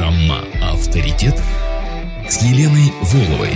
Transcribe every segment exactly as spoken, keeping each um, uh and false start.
Программа «Авторитет» с Еленой Воловой.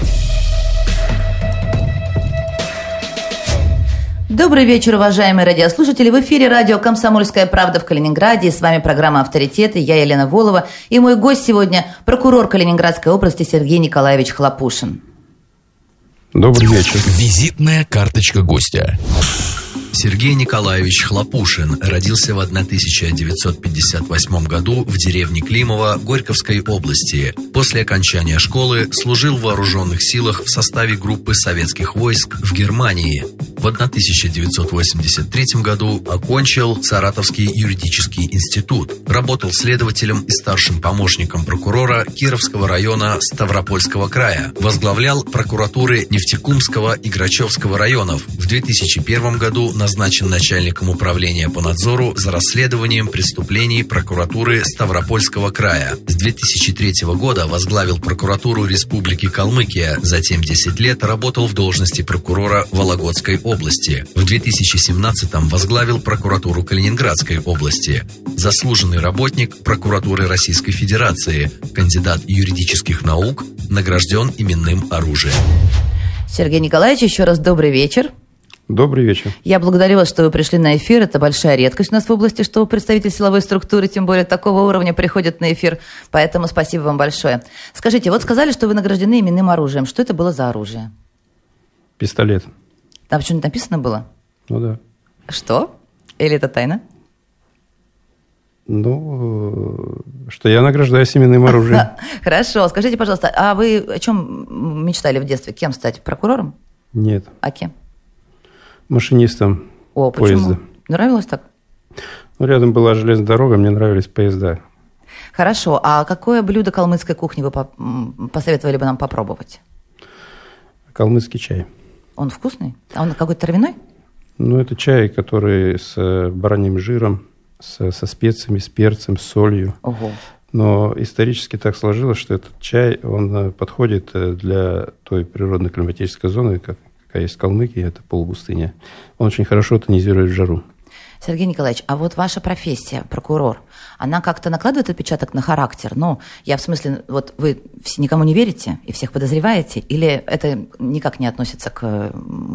Добрый вечер, уважаемые радиослушатели. В эфире радио «Комсомольская правда» в Калининграде. И с вами программа «Авторитеты». Я Елена Волова. И мой гость сегодня – прокурор Калининградской области Сергей Николаевич Хлопушин. Добрый вечер. Визитная карточка гостя. Сергей Николаевич Хлопушин родился в тысяча девятьсот пятьдесят восьмом году в деревне Климово Горьковской области. После окончания школы служил в вооруженных силах в составе группы советских войск в Германии. В тысяча девятьсот восемьдесят третьем году окончил Саратовский юридический институт. Работал следователем и старшим помощником прокурора Кировского района Ставропольского края. Возглавлял прокуратуры Нефтекумского и Грачевского районов. В две тысячи первом году назначен начальником управления по надзору за расследованием преступлений прокуратуры Ставропольского края. С две тысячи третьего года возглавил прокуратуру Республики Калмыкия. Затем десять лет работал в должности прокурора Вологодской области. В две тысячи семнадцатом возглавил прокуратуру Калининградской области. Заслуженный работник прокуратуры Российской Федерации, кандидат юридических наук, награжден именным оружием. Сергей Николаевич, еще раз добрый вечер. Добрый вечер. Я благодарю вас, что вы пришли на эфир. Это большая редкость у нас в области, что представитель силовой структуры, тем более такого уровня, приходит на эфир. Поэтому спасибо вам большое. Скажите, вот сказали, что вы награждены именным оружием. Что это было за оружие? Пистолет. Там что-нибудь написано было? Ну да. Что? Или это тайна? Ну, что я награждаюсь именным оружием. Хорошо. Скажите, пожалуйста, а вы о чем мечтали в детстве? Кем стать? Прокурором? Нет. А кем? Машинистом О, поезда. Почему? Нравилось так? Ну, рядом была железная дорога, мне нравились поезда. Хорошо. А какое блюдо калмыцкой кухни вы посоветовали бы нам попробовать? Калмыцкий чай. Он вкусный? А он какой-то травяной? Ну, это чай, который с бараньим жиром, с, со специями, с перцем, с солью. Ого. Но исторически так сложилось, что этот чай, он подходит для той природно-климатической зоны, как есть в Калмыкии, это полупустыня. Он очень хорошо тонизирует жару. Сергей Николаевич, а вот ваша профессия, прокурор, она как-то накладывает отпечаток на характер? Ну, я в смысле, вот вы никому не верите и всех подозреваете, или это никак не относится к,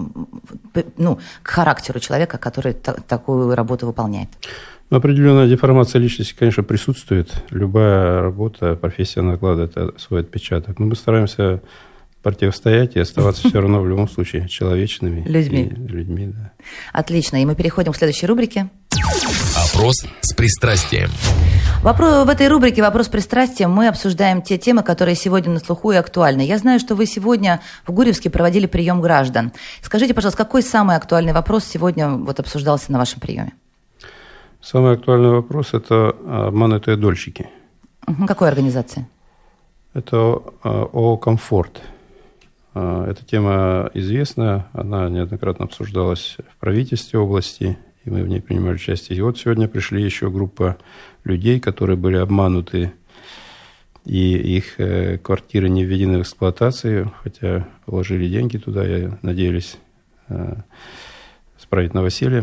ну, к характеру человека, который та- такую работу выполняет? Определенная деформация личности, конечно, присутствует. Любая работа, профессия накладывает свой отпечаток. Но мы стараемся противостоять и оставаться все равно в любом случае человечными людьми. людьми да. Отлично. И мы переходим к следующей рубрике. Опрос с пристрастием. Вопрос, в этой рубрике «Вопрос с пристрастием» мы обсуждаем те темы, которые сегодня на слуху и актуальны. Я знаю, что вы сегодня в Гурьевске проводили прием граждан. Скажите, пожалуйста, какой самый актуальный вопрос сегодня вот обсуждался на вашем приеме? Самый актуальный вопрос – это обманутые дольщики. Угу. Какой организации? Это ООО «Комфорт». Эта тема известна, она неоднократно обсуждалась в правительстве области, и мы в ней принимали участие. И вот сегодня пришли еще группа людей, которые были обмануты, и их квартиры не введены в эксплуатацию, хотя вложили деньги туда и надеялись справить новоселье.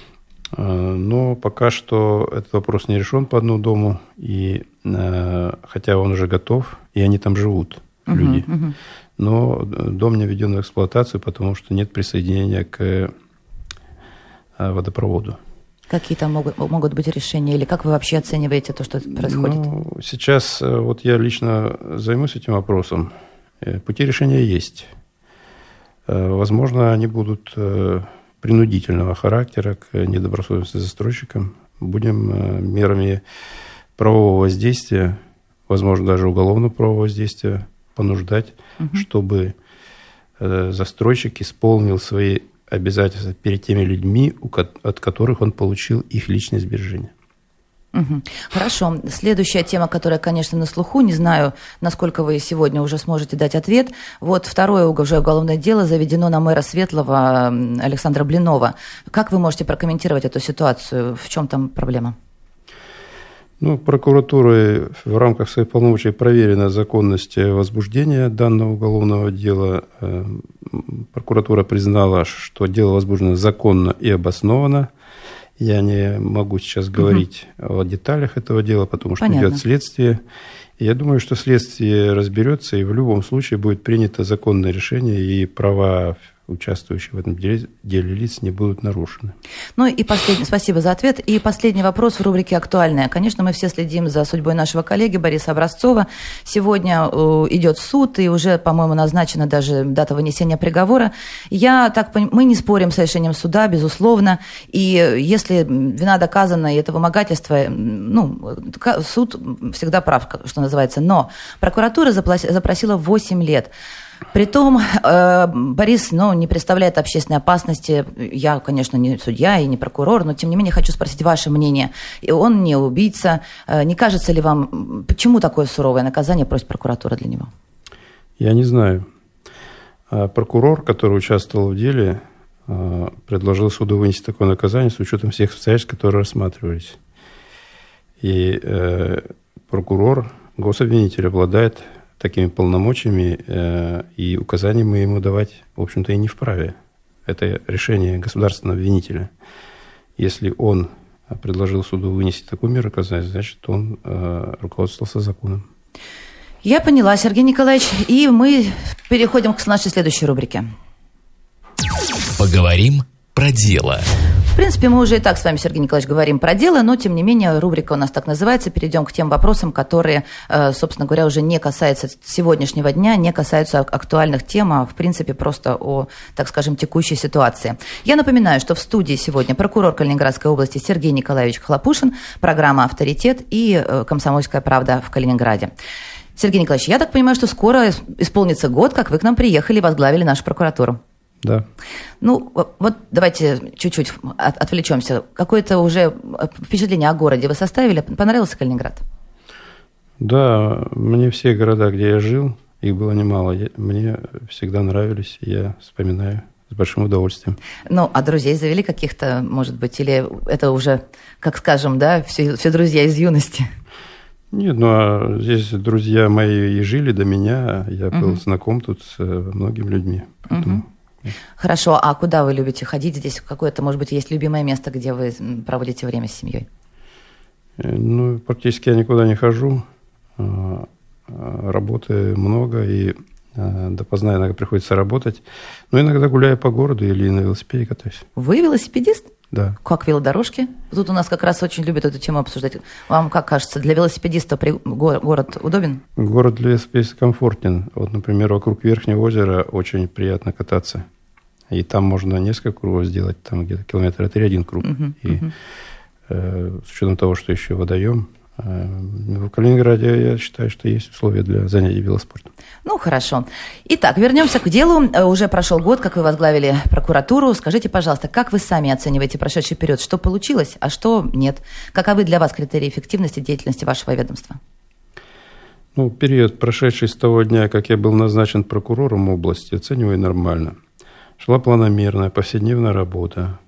Но пока что этот вопрос не решен по одному дому, и, хотя он уже готов, и они там живут, люди. Uh-huh, uh-huh. Но дом не введен в эксплуатацию, потому что нет присоединения к водопроводу. Какие там могут, могут быть решения? Или как вы вообще оцениваете то, что происходит? Ну, сейчас вот я лично займусь этим вопросом. Пути решения есть. Возможно, они будут принудительного характера к недобросовестным застройщикам. Будем мерами правового воздействия, возможно, даже уголовного правового воздействия, понуждать, угу. чтобы э, застройщик исполнил свои обязательства перед теми людьми, у ко- от которых он получил их личные сбережения. Угу. Хорошо. Следующая тема, которая, конечно, на слуху, не знаю, насколько вы сегодня уже сможете дать ответ. Вот второе уже уголовное дело заведено на мэра Светлого Александра Блинова. Как вы можете прокомментировать эту ситуацию? В чем там проблема? Ну, прокуратурой в рамках своих полномочий проверена законность возбуждения данного уголовного дела. Прокуратура признала, что дело возбуждено законно и обоснованно. Я не могу сейчас говорить угу. о деталях этого дела, потому что Понятно. идет следствие. И я думаю, что следствие разберется, и в любом случае будет принято законное решение, и права участвующих в этом деле, деле лиц не будут нарушены. Ну и последний, спасибо за ответ. И последний вопрос в рубрике «Актуальная». Конечно, мы все следим за судьбой нашего коллеги Бориса Образцова. Сегодня э, идет суд, и уже, по-моему, назначена даже дата вынесения приговора. Я так понимаю, мы не спорим с решением суда, безусловно. И если вина доказана, и это вымогательство, ну, суд всегда прав, что называется. Но прокуратура запросила восемь лет. Притом э, Борис ну, не представляет общественной опасности. Я, конечно, не судья и не прокурор, но, тем не менее, хочу спросить ваше мнение. И он не убийца. Э, не кажется ли вам, почему такое суровое наказание просит прокуратура для него? Я не знаю. Прокурор, который участвовал в деле, предложил суду вынести такое наказание с учетом всех обстоятельств, которые рассматривались. И э, прокурор, гособвинитель, обладает такими полномочиями, э, и указания мы ему давать, в общем-то, и не вправе. Это решение государственного обвинителя. Если он предложил суду вынести такую меру наказания, значит, он э, руководствовался законом. Я поняла, Сергей Николаевич. И мы переходим к нашей следующей рубрике. Поговорим про дело. В принципе, мы уже и так с вами, Сергей Николаевич, говорим про дело, но, тем не менее, рубрика у нас так называется. Перейдем к тем вопросам, которые, собственно говоря, уже не касаются сегодняшнего дня, не касаются актуальных тем, а, в принципе, просто о, так скажем, текущей ситуации. Я напоминаю, что в студии сегодня прокурор Калининградской области Сергей Николаевич Хлопушин, программа «Авторитет» и «Комсомольская правда» в Калининграде. Сергей Николаевич, я так понимаю, что скоро исполнится год, как вы к нам приехали и возглавили нашу прокуратуру. Да. Ну, вот давайте чуть-чуть от, отвлечемся. Какое-то уже впечатление о городе вы составили? Понравился Калининград? Да, мне все города, где я жил, их было немало, мне всегда нравились, и я вспоминаю с большим удовольствием. Ну, а друзей завели каких-то, может быть, или это уже, как скажем, да, все, все друзья из юности? Нет, ну а здесь друзья мои и жили до меня, я был uh-huh. знаком тут с многими людьми, поэтому... Uh-huh. Хорошо, а куда вы любите ходить здесь? Какое-то, может быть, есть любимое место, где вы проводите время с семьей? Ну, практически я никуда не хожу. Работы много, и допоздна иногда приходится работать. Но иногда гуляю по городу или на велосипеде катаюсь. Вы велосипедист? Да. Как велодорожки? Тут у нас как раз очень любят эту тему обсуждать. Вам как кажется, для велосипедиста город удобен? Город для велосипедиста комфортен. Вот, например, вокруг Верхнего озера очень приятно кататься. И там можно несколько кругов сделать, там где-то километра три один круг. Uh-huh, и uh-huh. Э, с учетом того, что еще водоем, э, в Калининграде я считаю, что есть условия для занятий велоспортом. Ну, хорошо. Итак, вернемся к делу. Уже прошел год, как вы возглавили прокуратуру. Скажите, пожалуйста, как вы сами оцениваете прошедший период? Что получилось, а что нет? Каковы для вас критерии эффективности деятельности вашего ведомства? Ну, период, прошедший с того дня, как я был назначен прокурором области, оцениваю нормально. Шла планомерная, повседневная работа.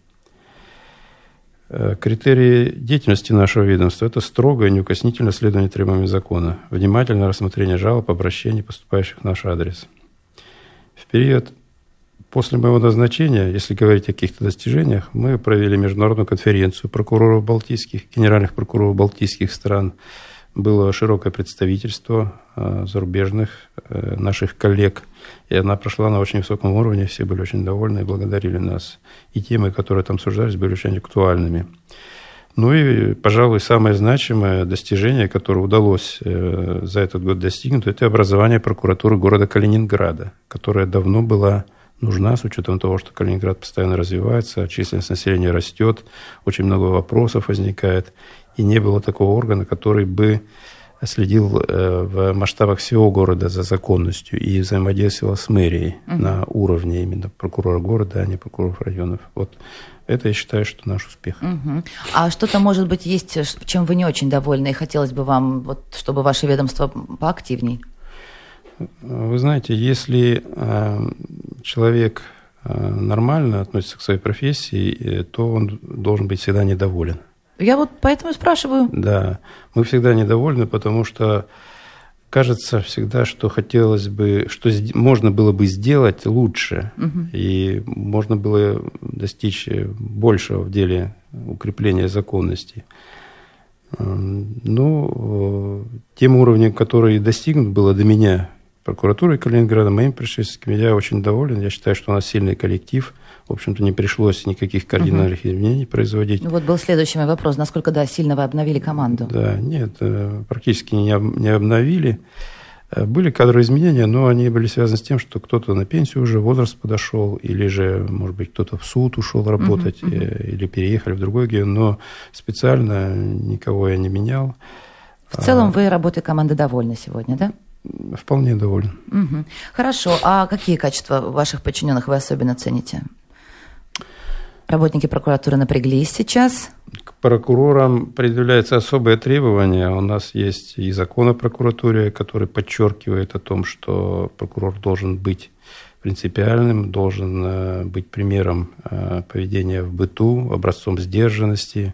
Критерии деятельности нашего ведомства – это строгое и неукоснительное следование требованиям закона, внимательное рассмотрение жалоб, обращений, поступающих в наш адрес. В период после моего назначения, если говорить о каких-то достижениях, мы провели международную конференцию прокуроров балтийских, генеральных прокуроров балтийских стран. Было широкое представительство э, зарубежных э, наших коллег, и она прошла на очень высоком уровне, все были очень довольны и благодарили нас. И темы, которые там обсуждались, были очень актуальными. Ну и, пожалуй, самое значимое достижение, которое удалось э, за этот год достигнуть, это образование прокуратуры города Калининграда, которая давно была нужна, с учетом того, что Калининград постоянно развивается, численность населения растет, очень много вопросов возникает. И не было такого органа, который бы следил э, в масштабах всего города за законностью и взаимодействовал с мэрией uh-huh. на уровне именно прокурора города, а не прокуроров районов. Вот это, я считаю, что наш успех. Uh-huh. А что-то, может быть, есть, чем вы не очень довольны, и хотелось бы вам, вот, чтобы ваше ведомство поактивней? Вы знаете, если э, человек э, нормально относится к своей профессии, то он должен быть всегда недоволен. Я вот поэтому и спрашиваю. Да, мы всегда недовольны, потому что кажется всегда, что хотелось бы, что можно было бы сделать лучше, угу. и можно было достичь большего в деле укрепления законности. Но тем уровнем, который достигнут было до меня прокуратурой Калининграда, моим предшественникам, я очень доволен. Я считаю, что у нас сильный коллектив. В общем-то, не пришлось никаких кардинальных угу. изменений производить. Ну вот был следующий мой вопрос. Насколько, да, сильно вы обновили команду? Да, нет, практически не, не обновили. Были кадровые изменения, но они были связаны с тем, что кто-то на пенсию уже, возраст подошел, или же, может быть, кто-то в суд ушел работать, uh-huh, uh-huh. или переехали в другой регион, но специально никого я не менял. В целом а... вы работой команды довольны сегодня, да? Вполне доволен. Угу. Хорошо. А какие качества ваших подчиненных вы особенно цените? Работники прокуратуры напряглись сейчас? К прокурорам предъявляются особые требования. У нас есть и закон о прокуратуре, который подчеркивает о том, что прокурор должен быть принципиальным, должен быть примером поведения в быту, образцом сдержанности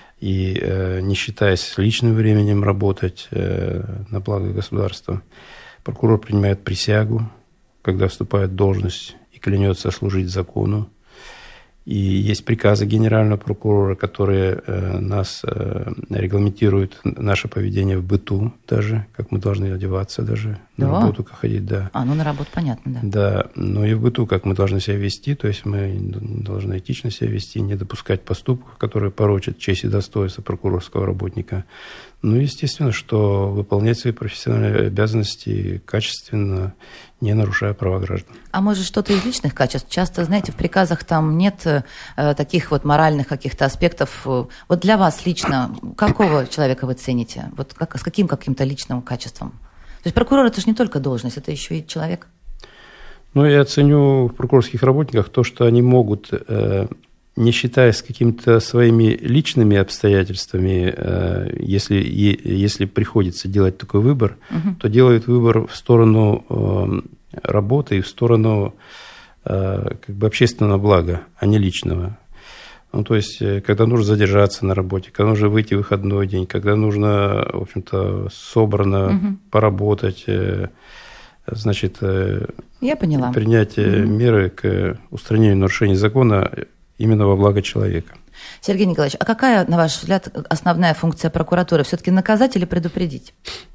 и, не считаясь личным временем, работать на благо государства. Прокурор принимает присягу, когда вступает в должность, и клянется служить закону. И есть приказы генерального прокурора, которые э, нас э, регламентируют наше поведение в быту даже, как мы должны одеваться даже, да? На работу как ходить, да. А, ну на работу понятно, да. Да, но и в быту, как мы должны себя вести, то есть мы должны этично себя вести, не допускать поступков, которые порочат честь и достоинство прокурорского работника. Ну, естественно, что выполнять свои профессиональные обязанности качественно, не нарушая права граждан. А может, что-то из личных качеств? Часто, знаете, в приказах там нет э, таких вот моральных каких-то аспектов. Вот для вас лично, какого человека вы цените? Вот как, с каким каким-то личным качеством? То есть прокурор – это же не только должность, это еще и человек. Ну, я ценю в прокурорских работниках то, что они могут... Э, не считаясь какими-то своими личными обстоятельствами, если, если приходится делать такой выбор, угу. то делают выбор в сторону работы и в сторону как бы общественного блага, а не личного. Ну, то есть, когда нужно задержаться на работе, когда нужно выйти в выходной день, когда нужно, в общем-то, собрано угу. поработать, значит, Я поняла. принять угу. меры к устранению нарушений закона именно во благо человека. Сергей Николаевич, а какая, на ваш взгляд, основная функция прокуратуры? Все-таки наказать или предупредить?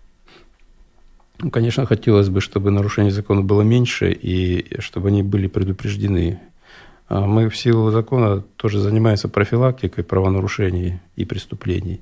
Ну, конечно, хотелось бы, чтобы нарушений закона было меньше и чтобы они были предупреждены. Мы в силу закона тоже занимаемся профилактикой правонарушений и преступлений.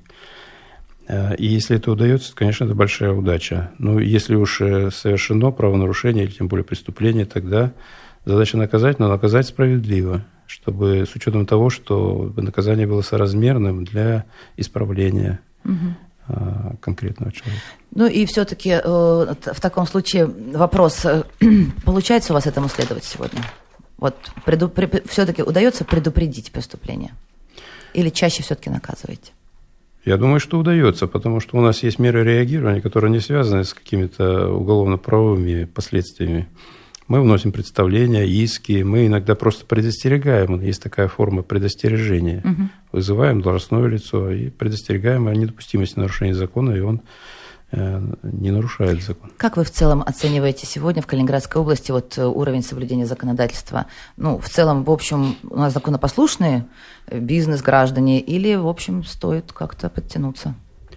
И если это удается, то, конечно, это большая удача. Но если уж совершено правонарушение или тем более преступление, тогда задача наказать, но наказать справедливо, чтобы с учетом того, что наказание было соразмерным для исправления угу. конкретного человека. Ну и все-таки э, в таком случае вопрос, э, получается у вас этому следовать сегодня? Вот преду, при, все-таки удается предупредить преступление? Или чаще все-таки наказываете? Я думаю, что удается, потому что у нас есть меры реагирования, которые не связаны с какими-то уголовно-правовыми последствиями. Мы вносим представления, иски, мы иногда просто предостерегаем. Есть такая форма предостережения. Угу. Вызываем должностное лицо и предостерегаем о недопустимости нарушения закона, и он э, не нарушает закон. Как вы в целом оцениваете сегодня в Калининградской области вот уровень соблюдения законодательства? Ну, в целом, в общем, у нас законопослушные бизнес-граждане или, в общем, стоит как-то подтянуться?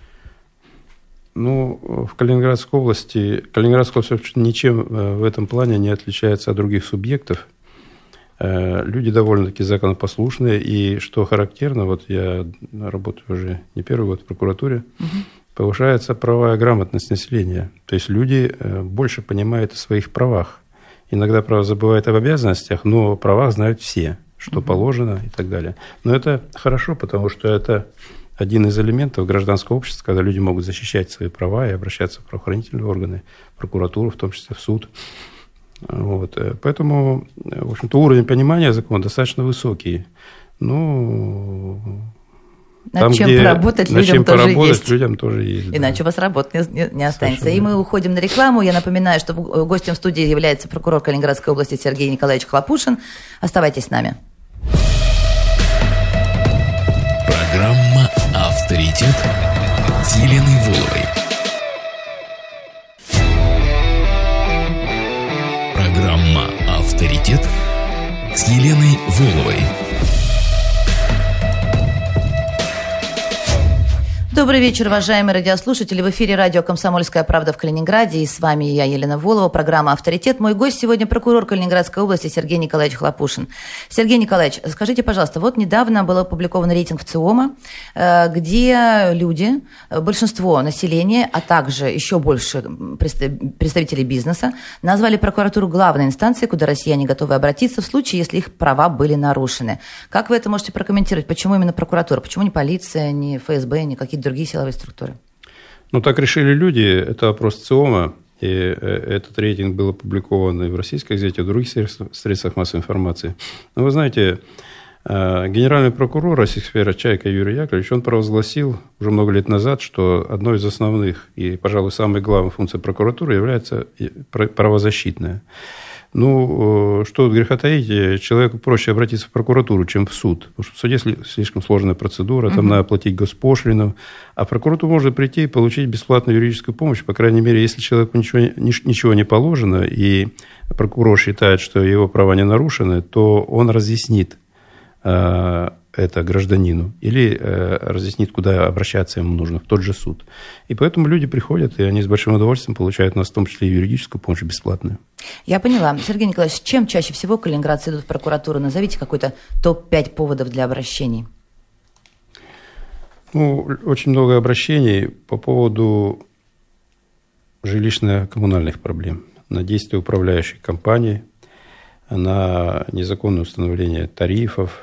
Ну, в Калининградской области, Калининградская область ничем в этом плане не отличается от других субъектов. Люди довольно-таки законопослушные, и что характерно, вот я работаю уже не первый год в прокуратуре, угу. повышается правовая грамотность населения. То есть люди больше понимают о своих правах. Иногда, правда, забывают об обязанностях, но о правах знают все, что угу. положено и так далее. Но это хорошо, потому что это... один из элементов гражданского общества, когда люди могут защищать свои права и обращаться в правоохранительные органы, прокуратуру, в том числе в суд. Вот. Поэтому, в общем-то, уровень понимания закона достаточно высокий. Ну, над там, чем где, поработать над людям чем тоже поработать, есть. Людям тоже есть. Иначе да. у вас работы не, не останется. Совершенно. И мы уходим на рекламу. Я напоминаю, что гостем в студии является прокурор Калининградской области Сергей Николаевич Хлопушин. Оставайтесь с нами. Программа «Авторитет» с Еленой Воловой. Программа «Авторитет» с Еленой Воловой. Добрый вечер, уважаемые радиослушатели. В эфире радио «Комсомольская правда» в Калининграде. И с вами я, Елена Волова, программа «Авторитет». Мой гость сегодня прокурор Калининградской области Сергей Николаевич Хлопушин. Сергей Николаевич, скажите, пожалуйста, вот недавно был опубликован рейтинг ВЦИОМа, где люди, большинство населения, а также еще больше представителей бизнеса, назвали прокуратуру главной инстанцией, куда россияне готовы обратиться в случае, если их права были нарушены. Как вы это можете прокомментировать? Почему именно прокуратура? Почему не полиция, не ФСБ, не какие-то другие силовые структуры? Ну, так решили люди. Это опрос ЦИОМа. И этот рейтинг был опубликован и в российской газете, и в других средствах массовой информации. Но вы знаете, генеральный прокурор Российской Федерации Чайка Юрий Яковлевич, он провозгласил уже много лет назад, что одной из основных и, пожалуй, самой главной функций прокуратуры является правозащитная. Ну, что греха таить, человеку проще обратиться в прокуратуру, чем в суд. Потому что в суде слишком сложная процедура, там uh-huh. надо платить госпошлину. А в прокуратуру можно прийти и получить бесплатную юридическую помощь. По крайней мере, если человеку ничего, ничего не положено, и прокурор считает, что его права не нарушены, то он разъяснит э, это гражданину. Или э, разъяснит, куда обращаться ему нужно, в тот же суд. И поэтому люди приходят, и они с большим удовольствием получают у нас в том числе и юридическую помощь бесплатную. Я поняла. Сергей Николаевич, чем чаще всего калининградцы идут в прокуратуру? Назовите какой-то топ пять поводов для обращений. Ну, очень много обращений по поводу жилищно-коммунальных проблем. На действия управляющей компании, на незаконное установление тарифов.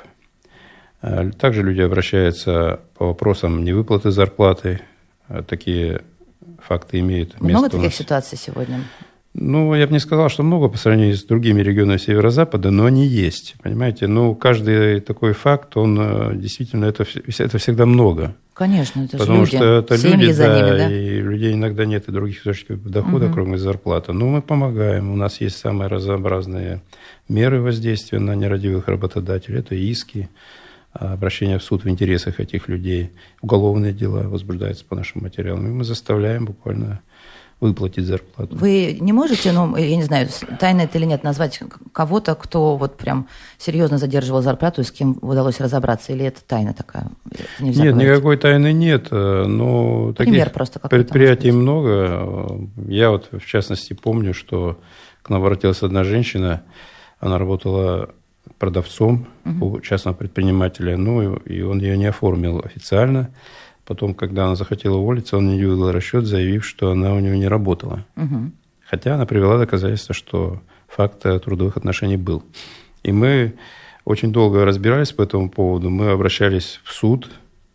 Также люди обращаются по вопросам невыплаты зарплаты. Такие факты имеют место. Много таких ситуаций сегодня? Ну, я бы не сказал, что много по сравнению с другими регионами Северо-Запада, но они есть, понимаете. Ну, каждый такой факт, он действительно, это, это всегда много. Конечно, это Потому же люди. Потому что это Семьи люди, за да, ними, да, и людей иногда нет и других источников дохода, угу. кроме зарплаты. Но мы помогаем. У нас есть самые разнообразные меры воздействия на нерадивых работодателей. Это иски, обращение в суд в интересах этих людей, уголовные дела возбуждаются по нашим материалам. И мы заставляем буквально выплатить зарплату. Вы не можете, ну, я не знаю, тайно это или нет, назвать кого-то, кто вот прям серьезно задерживал зарплату и с кем удалось разобраться? Или это тайна такая? Это нет, говорить? Никакой тайны нет, но Пример таких предприятий много. Я вот, в частности, помню, что к нам обратилась одна женщина, она работала продавцом угу. у частного предпринимателя, ну, и он ее не оформил официально. Потом, когда она захотела уволиться, он не выдал расчет, заявив, что она у него не работала. Угу. Хотя она привела доказательства, что факт трудовых отношений был. И мы очень долго разбирались по этому поводу. Мы обращались в суд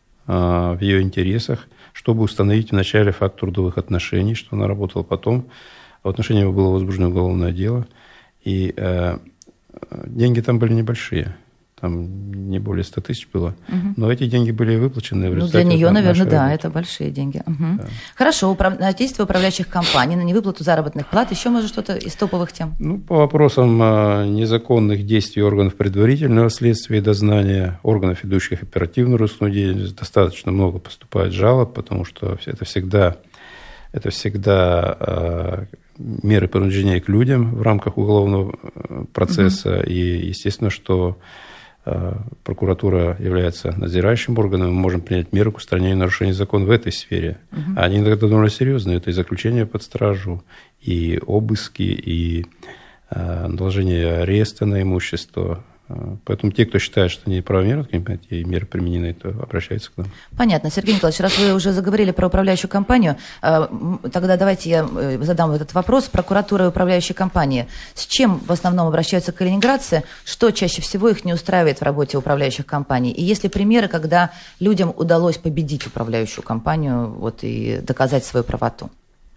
а, в ее интересах, чтобы установить вначале факт трудовых отношений, что она работала. Потом в отношении его было возбуждено уголовное дело. И а, деньги там были небольшие. Там не более ста тысяч было. Угу. Но эти деньги были выплачены. В ну, для нее, наверное, да, работы. Это большие деньги. Угу. Да. Хорошо. Управ... Действия управляющих компаний на невыплату заработных плат. Еще, может, что-то из топовых тем? Ну, по вопросам а, незаконных действий органов предварительного следствия и дознания, органов, ведущих оперативную розыскную деятельность, достаточно много поступает жалоб, потому что это всегда, это всегда а, меры принуждения к людям в рамках уголовного процесса. Угу. И, естественно, что прокуратура является надзирающим органом, мы можем принять меры к устранению нарушений закона в этой сфере. Угу. А они иногда довольно серьезные. Это и заключение под стражу, и обыски, и э, наложение ареста на имущество. Поэтому те, кто считает, что неправомерно эти меры применены, то обращаются к нам. Понятно. Сергей Николаевич, раз вы уже заговорили про управляющую компанию, тогда давайте я задам этот вопрос. Прокуратура и управляющие компании. С чем в основном обращаются калининградцы? Что чаще всего их не устраивает в работе управляющих компаний? И есть ли примеры, когда людям удалось победить управляющую компанию вот, и доказать свою правоту?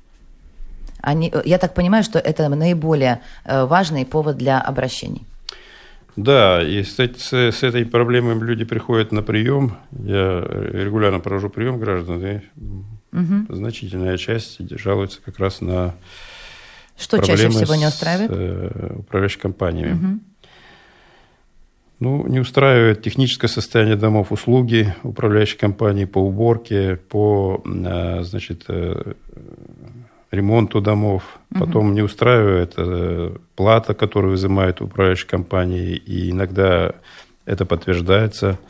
Они, я так понимаю, что это наиболее важный повод для обращений. Да, и с, с, с этой проблемой люди приходят на прием. Я регулярно провожу прием граждан, и угу. значительная часть жалуется как раз на Что проблемы чаще всего не устраивает? С э, управляющими компаниями. Угу. Ну, не устраивает техническое состояние домов, услуги управляющей компании по уборке, по, э, значит, э, ремонту домов. Потом угу. не устраивает э, плата, которую взимают управляющие компании, и иногда это подтверждается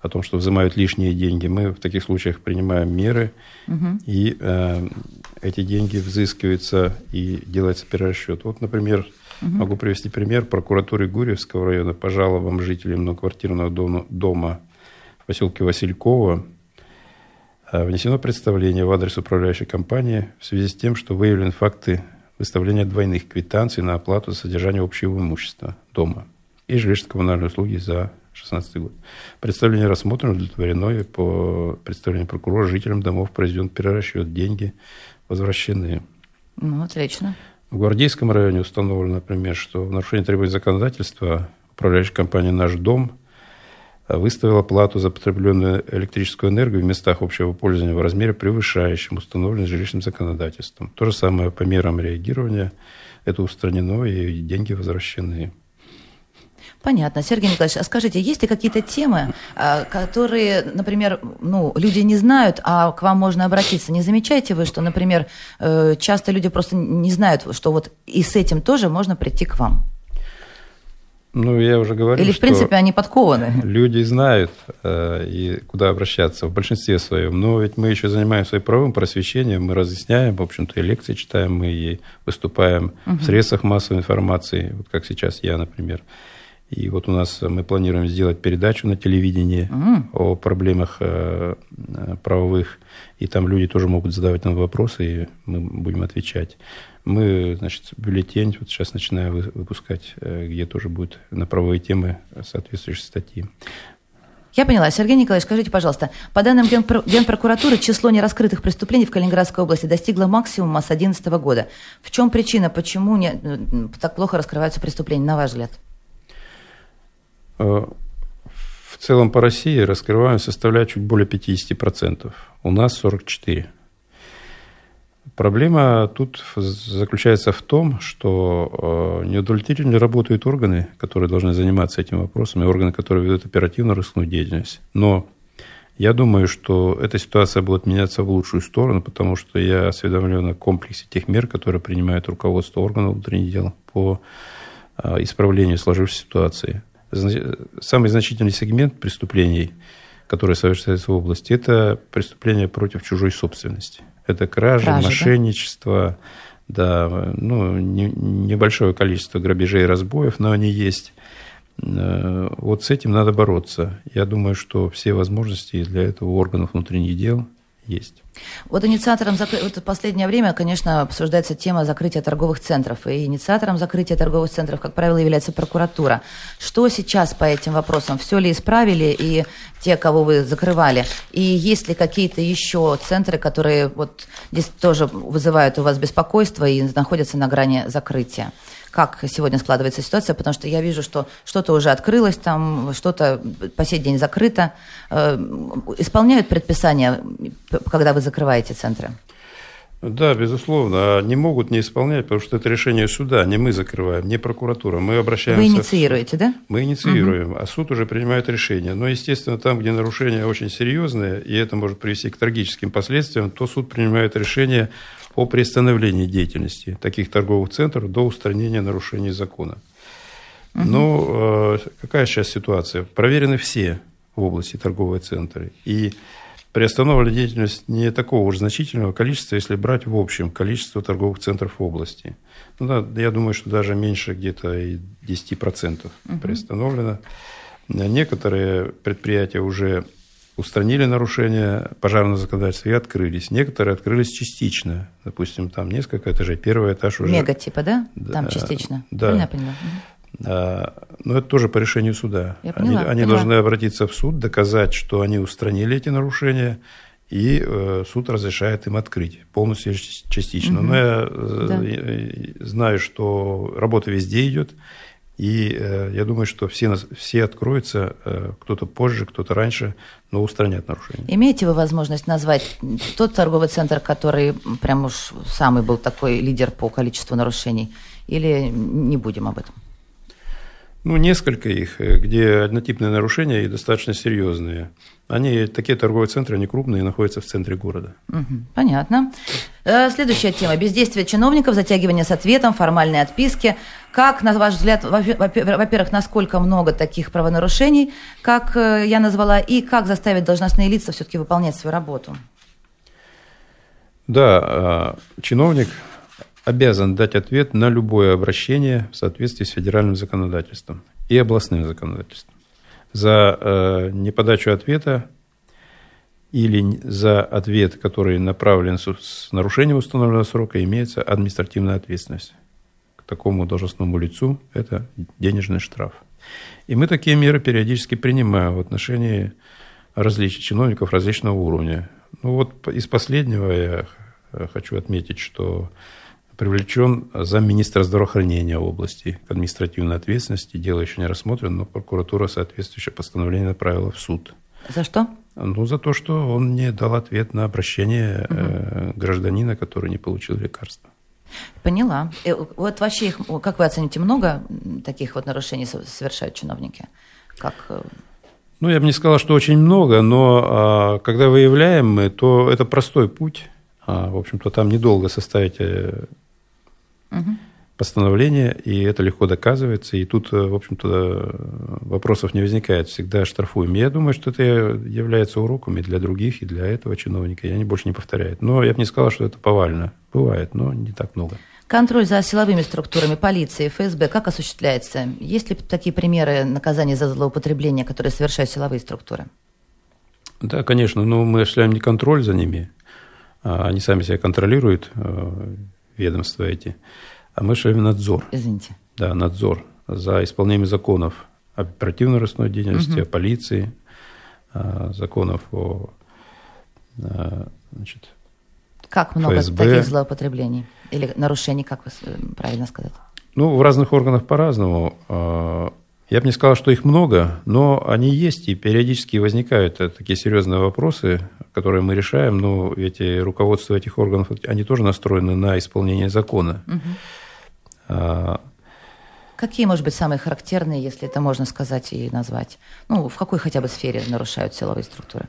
о том, что взимают лишние деньги. Мы в таких случаях принимаем меры, угу. и э, эти деньги взыскиваются и делается перерасчет. Вот, например, угу. могу привести пример. Прокуратуре Гурьевского района по жалобам жителей многоквартирного дома, дома в поселке Васильково внесено представление в адрес управляющей компании в связи с тем, что выявлены факты выставления двойных квитанций на оплату за содержание общего имущества дома и жилищно-коммунальные услуги за две тысячи шестнадцатый год. Представление рассмотрено, удовлетворено, и по представлению прокурора жителям домов произведен перерасчет, деньги возвращены. Ну, отлично. В Гвардейском районе установлено, например, что в нарушении требований законодательства управляющая компания «Наш дом» выставила плату за потребленную электрическую энергию в местах общего пользования в размере, превышающем установленный жилищным законодательством. То же самое по мерам реагирования. Это устранено, и деньги возвращены. Понятно. Сергей Николаевич, а скажите, есть ли какие-то темы, которые, например, ну, люди не знают, а к вам можно обратиться? Не замечаете вы, что, например, часто люди просто не знают, что вот и с этим тоже можно прийти к вам? Ну, я уже говорил, Или, в принципе, они подкованы? Люди знают, э, и куда обращаться в большинстве своем. Но ведь мы еще занимаемся и правовым просвещением, мы разъясняем, в общем-то, и лекции читаем, мы и выступаем угу. в средствах массовой информации, вот как сейчас я, например. И вот у нас мы планируем сделать передачу на телевидении угу. о проблемах э, правовых, и там люди тоже могут задавать нам вопросы, и мы будем отвечать. Мы, значит, бюллетень вот сейчас начинаем выпускать, где тоже будет на правовые темы соответствующие статьи. Я поняла. Сергей Николаевич, скажите, пожалуйста, по данным Генпрокуратуры, число нераскрытых преступлений в Калининградской области достигло максимума с две тысячи одиннадцатого года. В чем причина, почему не, так плохо раскрываются преступления, на ваш взгляд? В целом по России раскрываемость составляет чуть более пятьдесят процентов. У нас сорок четыре процента. Проблема тут заключается в том, что неудовлетворительно работают органы, которые должны заниматься этим вопросом, и органы, которые ведут оперативно-розыскную деятельность. Но я думаю, что эта ситуация будет меняться в лучшую сторону, потому что я осведомлен о комплексе тех мер, которые принимает руководство органов внутренних дел по исправлению сложившейся ситуации. Самый значительный сегмент преступлений, которые совершаются в области, это преступления против чужой собственности. Это кражи, Кражи, мошенничество, да, да ну, не, небольшое количество грабежей и разбоев, но они есть. Вот с этим надо бороться. Я думаю, что все возможности для этого у органов внутренних дел есть. Вот инициатором закры... вот в последнее время, конечно, обсуждается тема закрытия торговых центров. И инициатором закрытия торговых центров, как правило, является прокуратура. Что сейчас по этим вопросам? Все ли исправили и те, кого вы закрывали? И есть ли какие-то еще центры, которые вот здесь тоже вызывают у вас беспокойство и находятся на грани закрытия? Как сегодня складывается ситуация, потому что я вижу, что что-то уже открылось, там что-то по сей день закрыто. Исполняют предписания, когда вы закрываете центры? Да, безусловно. Они могут не исполнять, потому что это решение суда. Не мы закрываем, не прокуратура. Мы обращаемся... Вы инициируете, да? Мы инициируем, угу. а суд уже принимает решение. Но, естественно, там, где нарушения очень серьезные, и это может привести к трагическим последствиям, то суд принимает решение о приостановлении деятельности таких торговых центров до устранения нарушений закона. Угу. Но какая сейчас ситуация? Проверены все в области торговые центры. И приостановлена деятельность не такого уж значительного количества, если брать в общем количество торговых центров в области. Ну, да, я думаю, что даже меньше где-то и десять процентов угу. приостановлено. Некоторые предприятия уже устранили нарушения пожарного законодательства и открылись. Некоторые открылись частично. Допустим, там несколько этажей. Первый этаж уже... Мега типа, да? Там частично. Да. Правильно я поняла? Но это тоже по решению суда. Я поняла, они они поняла. должны обратиться в суд, доказать, что они устранили эти нарушения, и э, суд разрешает им открыть полностью или частично. Угу. Но я да. знаю, что работа везде идет, и э, я думаю, что все, все откроются, э, кто-то позже, кто-то раньше, но устранят нарушения. Имеете вы возможность назвать тот торговый центр, который прям уж самый был такой лидер по количеству нарушений, или не будем об этом? Ну, несколько их, где однотипные нарушения и достаточно серьезные. Они, такие торговые центры, они крупные и находятся в центре города. Угу, понятно. Следующая тема. Бездействие чиновников, затягивание с ответом, формальные отписки. Как, на ваш взгляд, во-первых, насколько много таких правонарушений, как я назвала, и как заставить должностные лица все-таки выполнять свою работу? Да, чиновник обязан дать ответ на любое обращение в соответствии с федеральным законодательством и областным законодательством. За э, неподачу ответа или за ответ, который направлен с, с нарушением установленного срока, имеется административная ответственность. К такому должностному лицу это денежный штраф. И мы такие меры периодически принимаем в отношении различных чиновников различного уровня. Ну вот из последнего я хочу отметить, что привлечен замминистра здравоохранения области к административной ответственности. Дело еще не рассмотрено, но прокуратура соответствующее постановление направила в суд. За что? Ну, за то, что он не дал ответ на обращение угу. э, гражданина, который не получил лекарства. Поняла. И вот вообще, их, как вы оцените, много таких вот нарушений совершают чиновники? Как... Ну, я бы не сказал, что очень много, но а, когда выявляем мы, то это простой путь. А, в общем-то, там недолго составить угу. постановление, и это легко доказывается. И тут, в общем-то, вопросов не возникает. Всегда штрафуем. Я думаю, что это является уроком и для других, и для этого чиновника. И они больше не повторяют. Но я бы не сказал, что это повально. Бывает, но не так много. Контроль за силовыми структурами полиции, эф эс бэ, как осуществляется? Есть ли такие примеры наказаний за злоупотребление, которые совершают силовые структуры? Да, конечно, но мы осуществляем не контроль за ними, а они сами себя контролируют, ведомства эти, а мы осуществляем надзор. Извините. Да, надзор за исполнением законов о оперативно-розыскной деятельности, угу. о полиции, законов о, значит, как много эф эс бэ. Таких злоупотреблений или нарушений, как правильно сказать? Ну, в разных органах по-разному. Я бы не сказал, что их много, но они есть, и периодически возникают такие серьезные вопросы, которые мы решаем, но эти руководства этих органов, они тоже настроены на исполнение закона. Угу. А... Какие, может быть, самые характерные, если это можно сказать и назвать? Ну, в какой хотя бы сфере нарушают силовые структуры?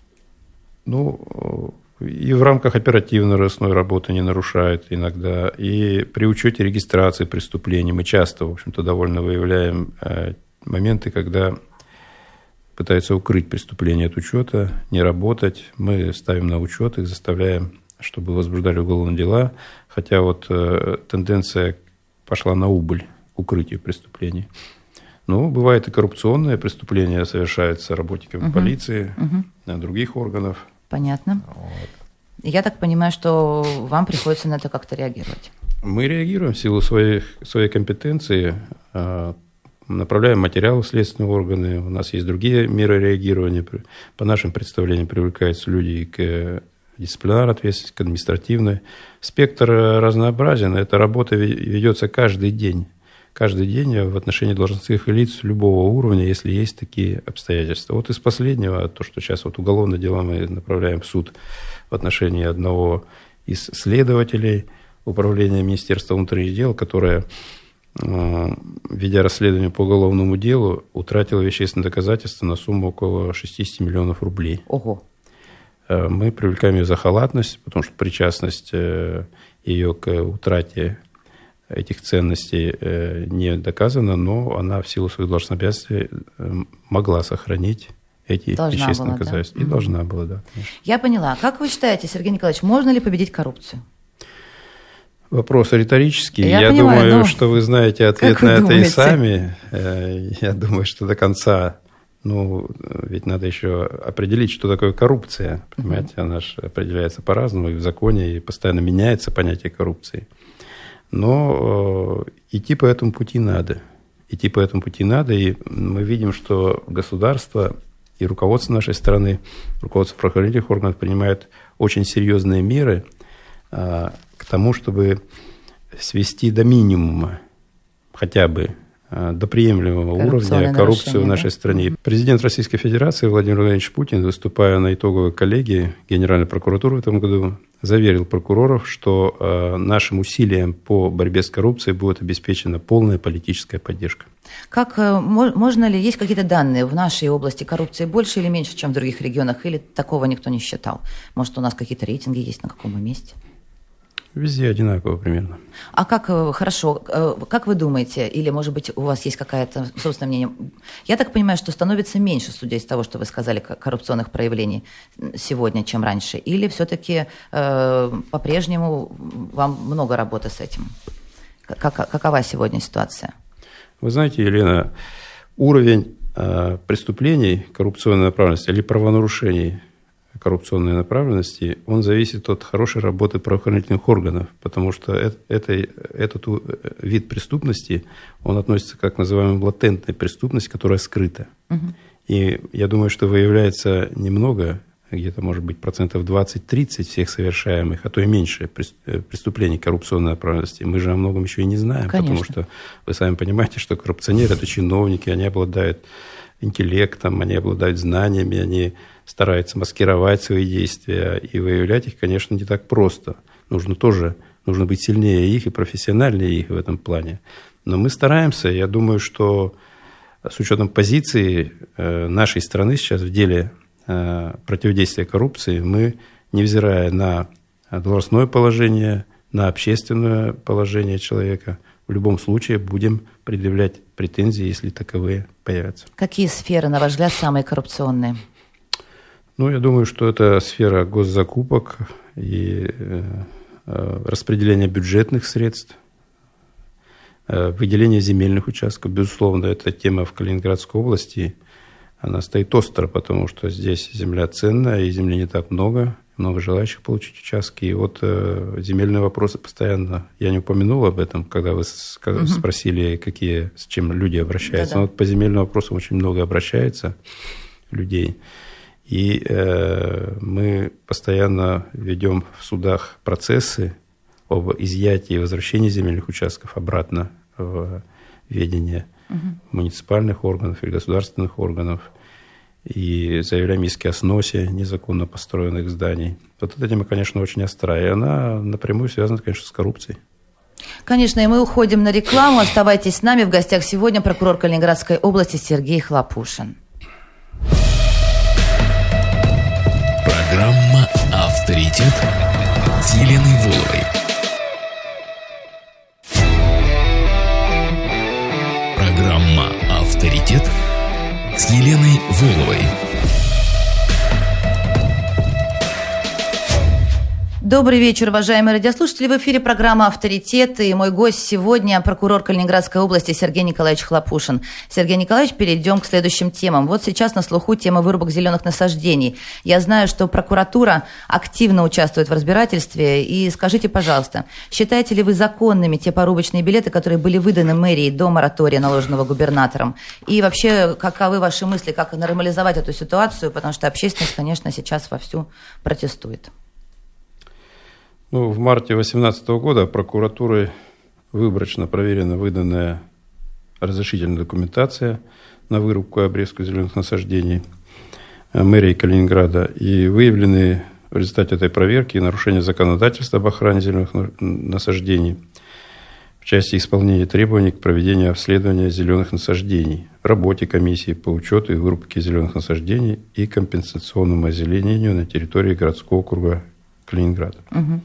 Ну, и в рамках оперативно-розыскной работы не нарушают иногда, и при учете регистрации преступлений мы часто, в общем-то, довольно выявляем моменты, когда пытаются укрыть преступление от учета, не работать. Мы ставим на учет их, заставляем, чтобы возбуждали уголовные дела, хотя вот тенденция пошла на убыль к укрытию преступлений. Ну, бывает и коррупционные преступления совершаются работниками угу. полиции, угу. других органов. Понятно. Вот. Я так понимаю, что вам приходится на это как-то реагировать. Мы реагируем в силу своей, своей компетенции, направляем материалы в следственные органы, у нас есть другие меры реагирования. По нашим представлениям привлекаются люди к дисциплинарной ответственности, к административной. Спектр разнообразен, эта работа ведется каждый день. Каждый день в отношении должностных лиц любого уровня, если есть такие обстоятельства. Вот из последнего, то, что сейчас вот уголовное дело мы направляем в суд в отношении одного из следователей управления Министерства внутренних дел, которое, ведя расследование по уголовному делу, утратило вещественные доказательства на сумму около шестьдесят миллионов рублей. Ого. Мы привлекаем ее за халатность, потому что причастность ее к утрате этих ценностей не доказано, но она в силу своих должностных обязанностей могла сохранить эти должна вещественные была, доказательства. Да? И угу. должна была, да. Конечно. Я поняла. Как вы считаете, Сергей Николаевич, можно ли победить коррупцию? Вопрос риторический. Я, Я понимаю, думаю, но... что вы знаете ответ на это думаете? И сами. Я думаю, что до конца, ну, ведь надо еще определить, что такое коррупция. Понимаете, угу. она же определяется по-разному, и в законе, и постоянно меняется понятие коррупции. Но э, идти по этому пути надо. Идти по этому пути надо, и мы видим, что государство и руководство нашей страны, руководство правоохранительных органов принимают очень серьезные меры э, к тому, чтобы свести до минимума хотя бы э, до приемлемого уровня коррупцию в нашей да? стране. Президент Российской Федерации Владимир Владимирович Путин, выступая на итоговой коллегии Генеральной прокуратуры в этом году, заверил прокуроров, что э, нашим усилиям по борьбе с коррупцией будет обеспечена полная политическая поддержка. Как, э, можно ли, есть какие-то данные в нашей области коррупции больше или меньше, чем в других регионах, или такого никто не считал? Может, у нас какие-то рейтинги есть, на каком мы месте? Везде одинаково примерно. А как, хорошо, как вы думаете, или, может быть, у вас есть какое-то собственное мнение? Я так понимаю, что становится меньше, судя из того, что вы сказали, коррупционных проявлений сегодня, чем раньше, или все-таки э, по-прежнему вам много работы с этим? Как, какова сегодня ситуация? Вы знаете, Елена, уровень э, преступлений коррупционной направленности или правонарушений коррупционной направленности, он зависит от хорошей работы правоохранительных органов, потому что это, это, этот вид преступности, он относится к так называемой латентной преступности, которая скрыта. Угу. И я думаю, что выявляется немного, где-то, может быть, процентов двадцать-тридцать всех совершаемых, а то и меньше преступлений коррупционной направленности. Мы же о многом еще и не знаем, Конечно. Потому что вы сами понимаете, что коррупционеры – это чиновники, они обладают интеллектом, они обладают знаниями, они стараются маскировать свои действия, и выявлять их, конечно, не так просто. Нужно тоже, нужно быть сильнее их и профессиональнее их в этом плане. Но мы стараемся, я думаю, что с учетом позиции нашей страны сейчас в деле противодействия коррупции, мы, невзирая на должностное положение, на общественное положение человека, в любом случае будем предъявлять претензии, если таковые появятся. Какие сферы, на ваш взгляд, самые коррупционные? Ну, я думаю, что это сфера госзакупок и э, распределения бюджетных средств, э, выделение земельных участков. Безусловно, эта тема в Калининградской области, она стоит остро, потому что здесь земля ценная, и земли не так много, много желающих получить участки. И вот э, земельные вопросы постоянно, я не упомянул об этом, когда вы угу. спросили, какие, с чем люди обращаются. Да-да. Но вот по земельным вопросам очень много обращается людей. И э, мы постоянно ведем в судах процессы об изъятии и возвращении земельных участков обратно в ведение угу. муниципальных органов или государственных органов. И заявляем иски о сносе незаконно построенных зданий. Вот эта тема, конечно, очень острая. И она напрямую связана, конечно, с коррупцией. Конечно, и мы уходим на рекламу. Оставайтесь с нами. В гостях сегодня прокурор Калининградской области Сергей Хлопушин. Программа «Авторитет» с Еленой Воловой. Программа «Авторитет» с Еленой Воловой. Добрый вечер, уважаемые радиослушатели. В эфире программа «Авторитет». И мой гость сегодня прокурор Калининградской области Сергей Николаевич Хлопушин. Сергей Николаевич, перейдем к следующим темам. Вот сейчас на слуху тема вырубок зеленых насаждений. Я знаю, что прокуратура активно участвует в разбирательстве. И скажите, пожалуйста, считаете ли вы законными те порубочные билеты, которые были выданы мэрией до моратория, наложенного губернатором? И вообще, каковы ваши мысли, как нормализовать эту ситуацию? Потому что общественность, конечно, сейчас вовсю протестует. Ну, в марте две тысячи восемнадцатого года прокуратурой выборочно проверена выданная разрешительная документация на вырубку и обрезку зеленых насаждений мэрии Калининграда. И выявлены в результате этой проверки нарушения законодательства об охране зеленых насаждений в части исполнения требований к проведению обследования зеленых насаждений, работе комиссии по учету и вырубке зеленых насаждений и компенсационному озеленению на территории городского округа Калининграда. Угу.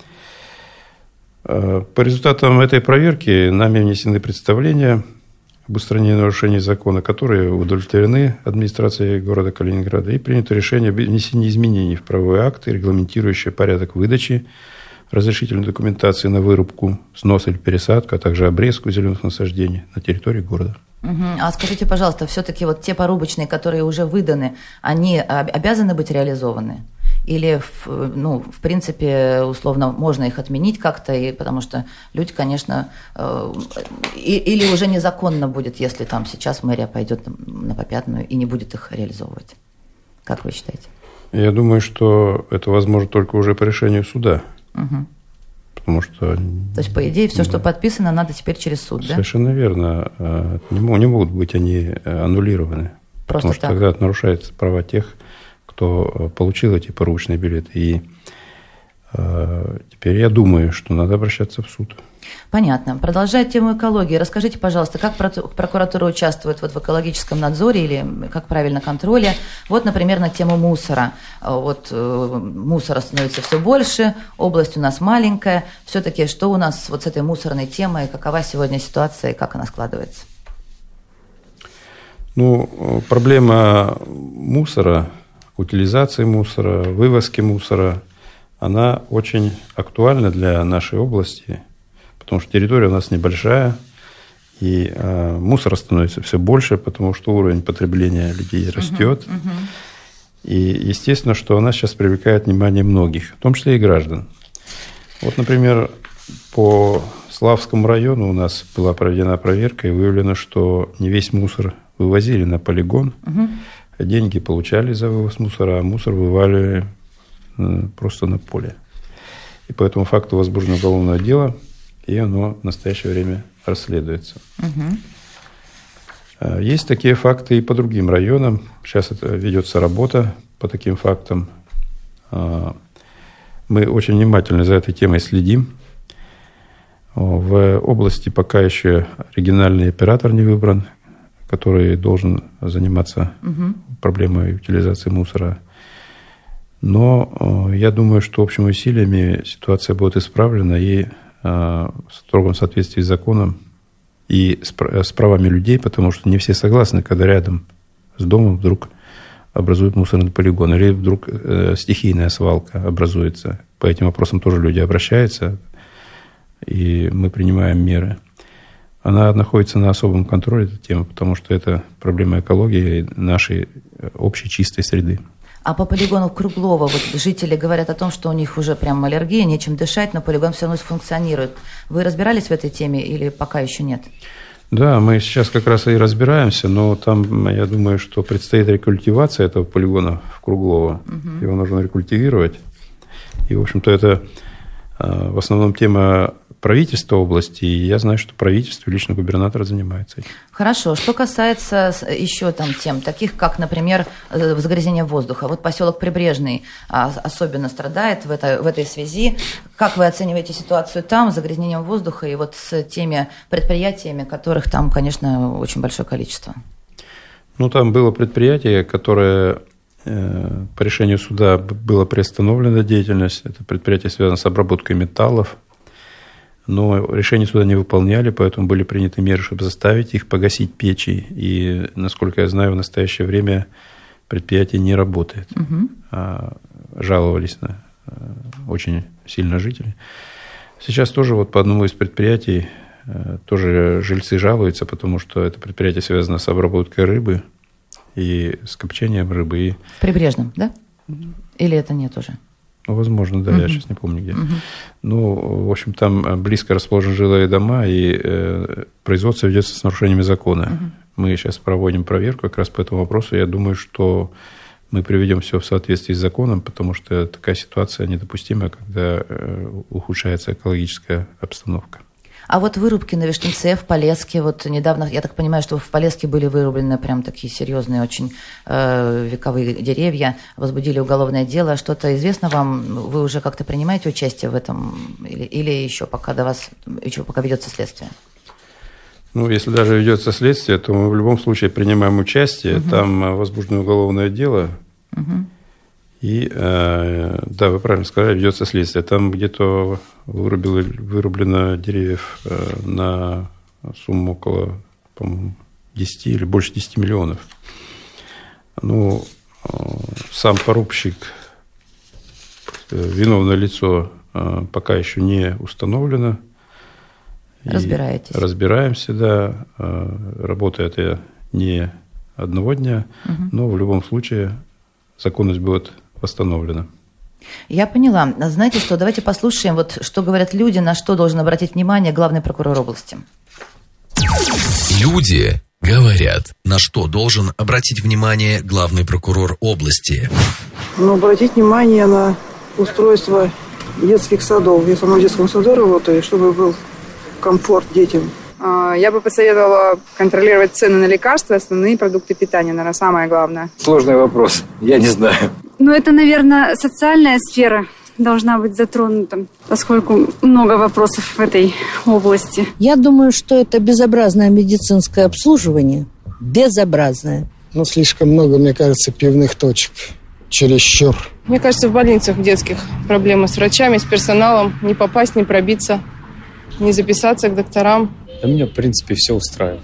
По результатам этой проверки нами внесены представления об устранении нарушений закона, которые удовлетворены администрацией города Калининграда, и принято решение об внесении изменений в правовые акты, регламентирующие порядок выдачи разрешительной документации на вырубку, снос или пересадку, а также обрезку зеленых насаждений на территории города. Угу. А скажите, пожалуйста, все-таки вот те порубочные, которые уже выданы, они обязаны быть реализованы? Или, ну, в принципе, условно, можно их отменить как-то, и, потому что люди, конечно, э, и, или уже незаконно будет, если там сейчас мэрия пойдет на попятную и не будет их реализовывать. Как вы считаете? Я думаю, что это возможно только уже по решению суда. Угу. Потому что... То есть, по идее, все, да. что подписано, надо теперь через суд, да? Совершенно верно. Не, не могут быть они аннулированы. Просто потому что так. тогда нарушаются права тех, кто получил эти порубочные билеты. И э, теперь я думаю, что надо обращаться в суд. Понятно. Продолжая тему экологии, расскажите, пожалуйста, как прокуратура участвует вот в экологическом надзоре или как правильно контроле? Вот, например, на тему мусора. Вот э, мусора становится все больше, область у нас маленькая. Все-таки что у нас вот с этой мусорной темой, какова сегодня ситуация и как она складывается? Ну, проблема мусора, утилизации мусора, вывозки мусора, она очень актуальна для нашей области, потому что территория у нас небольшая, и э, мусора становится все больше, потому что уровень потребления людей растет. Uh-huh, uh-huh. И естественно, что она сейчас привлекает внимание многих, в том числе и граждан. Вот, например, по Славскому району у нас была проведена проверка, и выявлено, что не весь мусор вывозили на полигон, uh-huh. деньги получали за вывоз мусора, а мусор вываливали э, просто на поле. И по этому факту возбуждено уголовное дело, и оно в настоящее время расследуется. Угу. Есть такие факты и по другим районам. Сейчас это ведется работа по таким фактам. Мы очень внимательно за этой темой следим. В области пока еще региональный оператор не выбран, который должен заниматься угу. проблемой утилизации мусора. Но я думаю, что общими усилиями ситуация будет исправлена и в строгом соответствии с законом и с правами людей, потому что не все согласны, когда рядом с домом вдруг образуют мусорный полигон, или вдруг стихийная свалка образуется. По этим вопросам тоже люди обращаются, и мы принимаем меры. Она находится на особом контроле, эта тема, потому что это проблема экологии нашей общей чистой среды. А по полигону Круглова вот жители говорят о том, что у них уже прям аллергия, нечем дышать, но полигон все равно функционирует. Вы разбирались в этой теме или пока еще нет? Да, мы сейчас как раз и разбираемся, но там, я думаю, что предстоит рекультивация этого полигона в Круглово. Угу. Его нужно рекультивировать. И, в общем-то, это в основном тема правительства области, и я знаю, что правительство и лично губернатор занимается этим. Хорошо. Что касается еще там тем, таких как, например, загрязнение воздуха. Вот поселок Прибрежный особенно страдает в, это, в этой связи. Как вы оцениваете ситуацию там с загрязнением воздуха и вот с теми предприятиями, которых там, конечно, очень большое количество? Ну, там было предприятие, которое э, по решению суда было приостановлена деятельность. Это предприятие связано с обработкой металлов. Но решение суда не выполняли, поэтому были приняты меры, чтобы заставить их погасить печи. И, насколько я знаю, в настоящее время предприятие не работает. Угу. А жаловались на очень сильно жители. Сейчас тоже вот по одному из предприятий тоже жильцы жалуются, потому что это предприятие связано с обработкой рыбы и с копчением рыбы. И... В Прибрежном, да? Или это нет уже? Ну, возможно, да, uh-huh. я сейчас не помню где. Uh-huh. Ну, в общем, там близко расположены жилые дома, и э, производство ведется с нарушениями закона. Uh-huh. Мы сейчас проводим проверку как раз по этому вопросу. Я думаю, что мы приведем все в соответствии с законом, потому что такая ситуация недопустима, когда э, ухудшается экологическая обстановка. А вот вырубки на Вишневце, в Полеске, вот недавно, я так понимаю, что в Полеске были вырублены прям такие серьезные очень э, вековые деревья, возбудили уголовное дело. Что-то известно вам? Вы уже как-то принимаете участие в этом? Или, или еще пока до вас, еще пока ведется следствие? Ну, если даже ведется следствие, то мы в любом случае принимаем участие. Угу. Там возбуждено уголовное дело. Угу. И, э, да, вы правильно сказали, ведется следствие. Там где-то вырубило, вырублено деревьев э, на сумму около, по-моему, десяти или больше десяти миллионов. Ну, э, сам порубщик, э, виновное лицо э, пока еще не установлено. Разбираетесь? Разбираемся, да. Э, работа это не одного дня, угу. но в любом случае законность будет восстановлена. Я поняла. Знаете что, давайте послушаем, вот, что говорят люди, на что должен обратить внимание главный прокурор области. Люди говорят, на что должен обратить внимание главный прокурор области. Ну, обратить внимание на устройство детских садов. Я сама в детском саду работаю, чтобы был комфорт детям. Я бы посоветовала контролировать цены на лекарства, основные продукты питания, наверное, самое главное. Сложный вопрос, я не знаю. Ну, это, наверное, социальная сфера. должна быть затронута, поскольку много вопросов в этой области. Я думаю, что это безобразное медицинское обслуживание. Безобразное. Ну, слишком много, мне кажется, пивных точек. Чересчур. Мне кажется, в больницах детских проблемы с врачами, с персоналом. Не попасть, не пробиться, не записаться к докторам. Да меня, в принципе, все устраивает.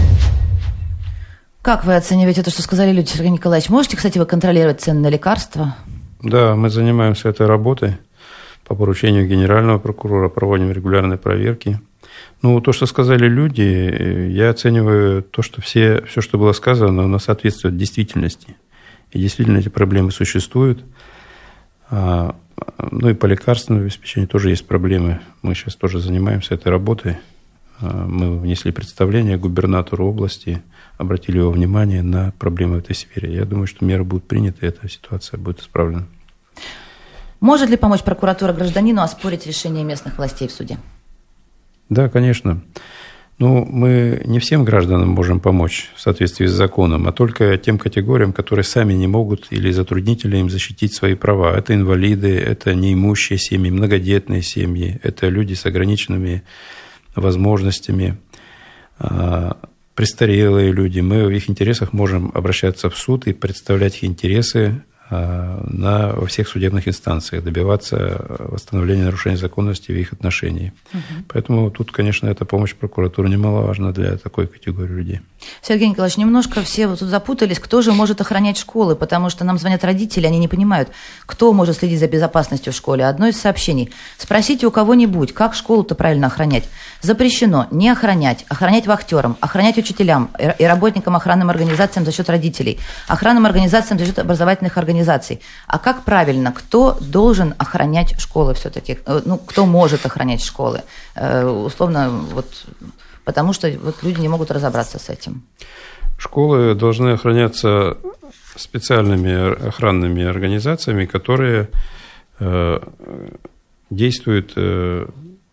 Как вы оцениваете то, что сказали люди, Сергей Николаевич? Можете, кстати, вы контролировать цены на лекарства? Да, мы занимаемся этой работой. По поручению генерального прокурора проводим регулярные проверки. Ну, то, что сказали люди, я оцениваю то, что все, все, что было сказано, оно соответствует действительности. И действительно эти проблемы существуют. А, ну и по лекарственному обеспечению тоже есть проблемы. Мы сейчас тоже занимаемся этой работой. А, мы внесли представление губернатору области, обратили его внимание на проблемы в этой сфере. Я думаю, что меры будут приняты, и эта ситуация будет исправлена. Может ли помочь прокуратура гражданину оспорить решение местных властей в суде? Да, конечно. Ну, мы не всем гражданам можем помочь в соответствии с законом, а только тем категориям, которые сами не могут или затруднительно им защитить свои права. Это инвалиды, это неимущие семьи, многодетные семьи, это люди с ограниченными возможностями, престарелые люди. Мы в их интересах можем обращаться в суд и представлять их интересы на, во всех судебных инстанциях, добиваться восстановления нарушений законности в их отношении. Угу. Поэтому тут, конечно, эта помощь прокуратуры немаловажна для такой категории людей. Сергей Николаевич, немножко все вот тут запутались, кто же может охранять школы, потому что нам звонят родители, они не понимают, кто может следить за безопасностью в школе. Одно из сообщений. Спросите у кого-нибудь, как школу-то правильно охранять. Запрещено не охранять, охранять вахтерам, охранять учителям и работникам охранным организациям за счет родителей, охранным организациям за счет образовательных организаций. А как правильно, кто должен охранять школы все-таки? Ну, кто может охранять школы? Э, условно, вот, потому что вот люди не могут разобраться с этим. Школы должны охраняться специальными охранными организациями, которые э, действуют э,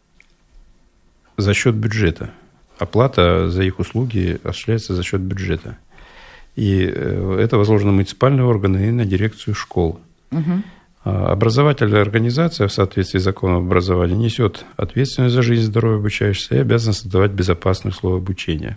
за счет бюджета. Оплата за их услуги осуществляется за счет бюджета. И это возложено на муниципальные органы и на дирекцию школ. Угу. Образовательная организация в соответствии с законом об образовании несет ответственность за жизнь и здоровье обучающихся и обязана создавать безопасные условия обучения.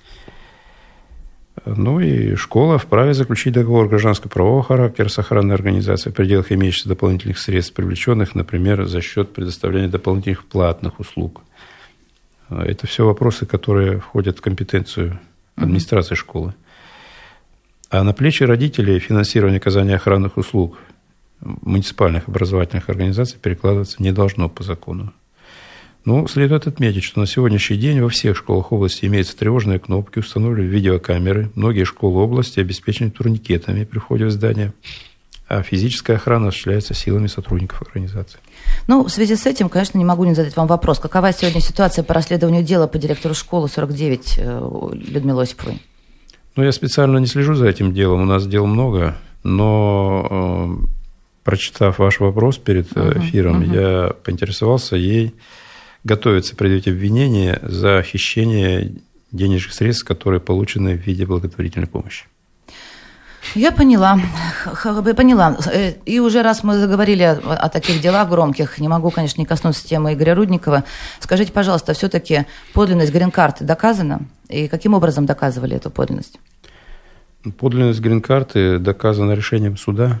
Ну и школа вправе заключить договор гражданско-правового характера с охранной организацией в пределах имеющихся дополнительных средств, привлеченных, например, за счет предоставления дополнительных платных услуг. Это все вопросы, которые входят в компетенцию администрации школы. А на плечи родителей финансирование оказания охранных услуг муниципальных образовательных организаций перекладываться не должно по закону. Ну, следует отметить, что на сегодняшний день во всех школах области имеются тревожные кнопки, установлены видеокамеры. Многие школы области обеспечены турникетами при входе в здание, а физическая охрана осуществляется силами сотрудников организации. Ну, в связи с этим, конечно, не могу не задать вам вопрос. Какова сегодня ситуация по расследованию дела по директору школы сорок девять Людмилы Осиповой? Ну, я специально не слежу за этим делом, у нас дел много, но, э, прочитав ваш вопрос перед эфиром, uh-huh, uh-huh. я поинтересовался ей, готовится предъявить обвинение за хищение денежных средств, которые получены в виде благотворительной помощи. Я поняла, поняла. И уже раз мы заговорили о, о таких делах громких, не могу, конечно, не коснуться темы Игоря Рудникова. Скажите, пожалуйста, все-таки подлинность грин-карты доказана? И каким образом доказывали эту подлинность? Подлинность грин-карты доказана решением суда.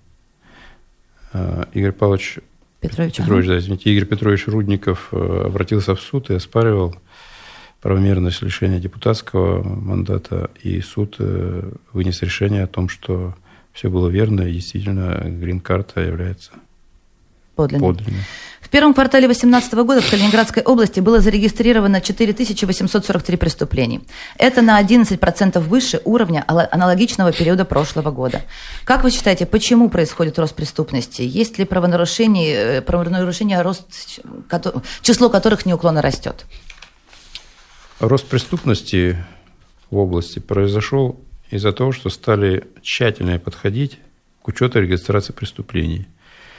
Игорь Павлович Петрович, Петрович, ага. да, извините, Игорь Петрович Рудников обратился в суд и оспаривал правомерность лишения депутатского мандата, и суд вынес решение о том, что все было верно, и действительно грин-карта является подлинной. подлинной. В первом квартале две тысячи восемнадцатого года в Калининградской области было зарегистрировано четыре тысячи восемьсот сорок три преступления. Это на одиннадцать процентов выше уровня аналогичного периода прошлого года. Как вы считаете, почему происходит рост преступности? Есть ли правонарушения, правонарушения рост, число которых неуклонно растет? Рост преступности в области произошел из-за того, что стали тщательнее подходить к учету и регистрации преступлений.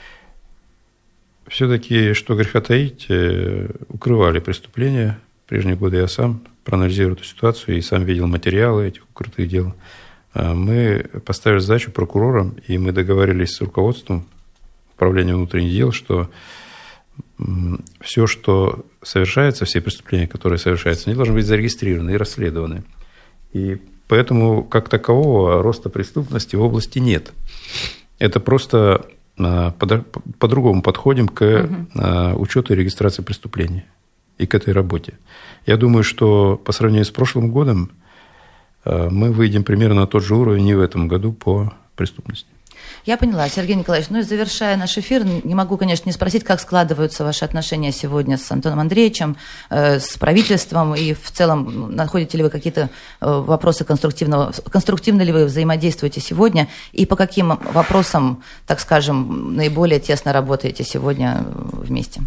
Все-таки, что греха таить, укрывали преступления. В прежние годы я сам проанализировал эту ситуацию и сам видел материалы этих укрытых дел. Мы поставили задачу прокурорам, и мы договорились с руководством управления внутренних дел, что все, что совершается, все преступления, которые совершаются, они должны быть зарегистрированы и расследованы. И поэтому, как такового, роста преступности в области нет. Это просто по-другому подходим к угу. учету и регистрации преступлений и к этой работе. Я думаю, что по сравнению с прошлым годом мы выйдем примерно на тот же уровень и в этом году по преступности. Я поняла, Сергей Николаевич. Ну и завершая наш эфир, не могу, конечно, не спросить, как складываются ваши отношения сегодня с Антоном Андреевичем, э, с правительством, и в целом находите ли вы какие-то э, вопросы конструктивного, конструктивно ли вы взаимодействуете сегодня, и по каким вопросам, так скажем, наиболее тесно работаете сегодня вместе?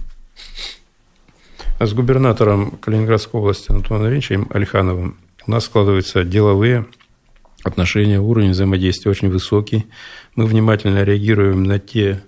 С губернатором Калининградской области Антоном Андреевичем Алихановым у нас складываются деловые отношения, уровень взаимодействия очень высокий. Мы внимательно реагируем на те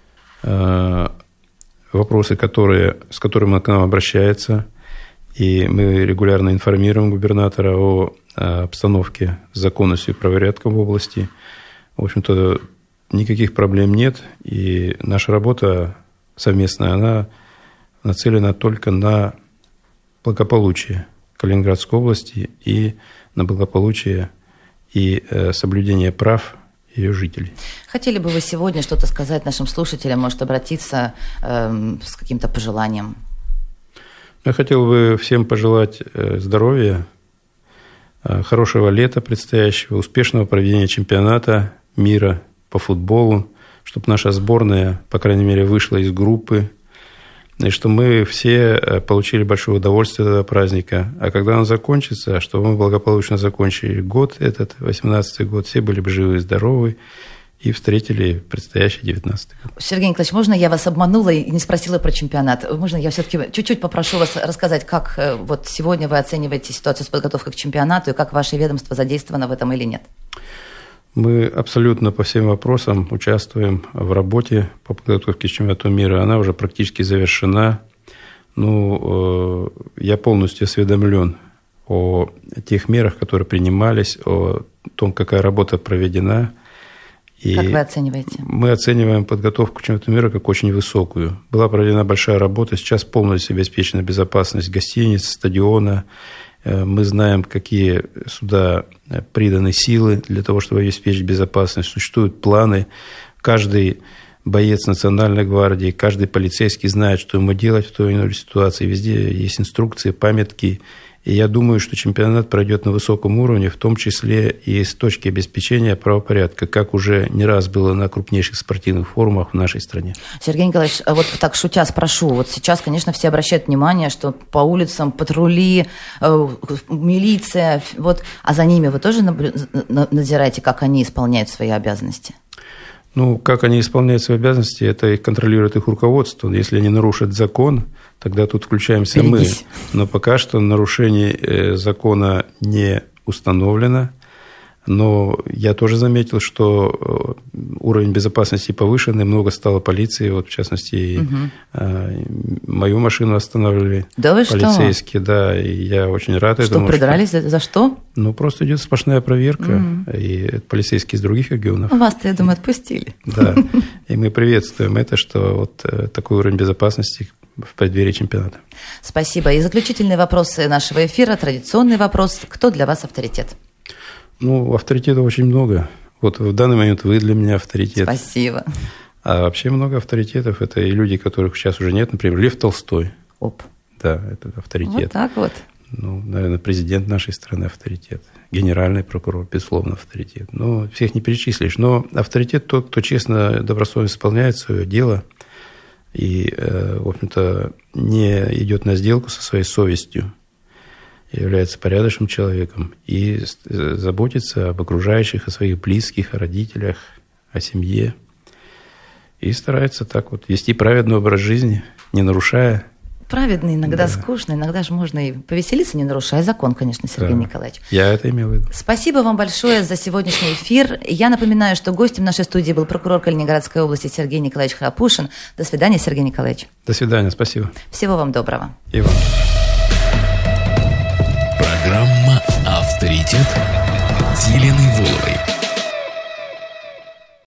э, вопросы, которые, с которыми он к нам обращается. И мы регулярно информируем губернатора о, о обстановке с законностью и правопорядком в области. В общем-то, никаких проблем нет. И наша работа совместная, она нацелена только на благополучие Калининградской области и на благополучие и соблюдение прав ее жителей. Хотели бы вы сегодня что-то сказать нашим слушателям, может, обратиться э, с каким-то пожеланием? Я хотел бы всем пожелать здоровья, хорошего лета предстоящего, успешного проведения чемпионата мира по футболу, чтобы наша сборная, по крайней мере, вышла из группы, и что мы все получили большое удовольствие от этого праздника. А когда он закончится, чтобы мы благополучно закончили год этот, восемнадцатый год, все были бы живы и здоровы и встретили предстоящий девятнадцатый год. Сергей Николаевич, можно я вас обманула и не спросила про чемпионат? Можно я все-таки чуть-чуть попрошу вас рассказать, как вот сегодня вы оцениваете ситуацию с подготовкой к чемпионату и как ваше ведомство задействовано в этом или нет? Мы абсолютно по всем вопросам участвуем в работе по подготовке к чемпионату мира. Она уже практически завершена. Ну, я полностью осведомлен о тех мерах, которые принимались, о том, какая работа проведена. И как вы оцениваете? Мы оцениваем подготовку к чемпионату мира как очень высокую. Была проведена большая работа. Сейчас полностью обеспечена безопасность гостиниц, стадиона. Мы знаем, какие сюда приданы силы для того, чтобы обеспечить безопасность. Существуют планы. Каждый боец Национальной гвардии, каждый полицейский знает, что ему делать в той или иной ситуации. Везде есть инструкции, памятки. И я думаю, что чемпионат пройдет на высоком уровне, в том числе и с точки обеспечения правопорядка, как уже не раз было на крупнейших спортивных форумах в нашей стране. Сергей Николаевич, вот так шутя спрошу. Вот сейчас, конечно, все обращают внимание, что по улицам патрули, э, милиция, вот, а за ними вы тоже надзираете, как они исполняют свои обязанности? Ну, как они исполняют свои обязанности, это контролирует их руководство. Если они нарушат закон, тогда тут включаемся Берегись. мы. Но пока что нарушений закона не установлено. Но я тоже заметил, что уровень безопасности повышенный, много стало полиции, вот в частности, угу. мою машину останавливали да полицейские, что? да, и я очень рад что, этому. Что, придрались? Что... За что? Ну, просто идет сплошная проверка, угу. и полицейские из других регионов. Вас-то, я думаю, отпустили. Да, и мы приветствуем это, что вот такой уровень безопасности в преддверии чемпионата. Спасибо. И заключительные вопросы нашего эфира, традиционный вопрос. Кто для вас авторитет? Ну, авторитетов очень много. Вот в данный момент вы для меня авторитет. Спасибо. А вообще много авторитетов. Это и люди, которых сейчас уже нет. Например, Лев Толстой. Оп. Да, это авторитет. Вот так вот. Ну, наверное, президент нашей страны авторитет. Генеральный прокурор, безусловно, авторитет. Ну, всех не перечислишь. Но авторитет тот, кто честно, добросовестно исполняет свое дело и, в общем-то, не идет на сделку со своей совестью, является порядочным человеком и заботится об окружающих, о своих близких, о родителях, о семье. И старается так вот вести праведный образ жизни, не нарушая. Праведный, иногда да. скучный, иногда же можно и повеселиться, не нарушая закон, конечно, Сергей да. Николаевич. Я это имел в виду. Спасибо вам большое за сегодняшний эфир. Я напоминаю, что гостем нашей студии был прокурор Калининградской области Сергей Николаевич Хлопушин. До свидания, Сергей Николаевич. До свидания, спасибо. Всего вам доброго. И вам.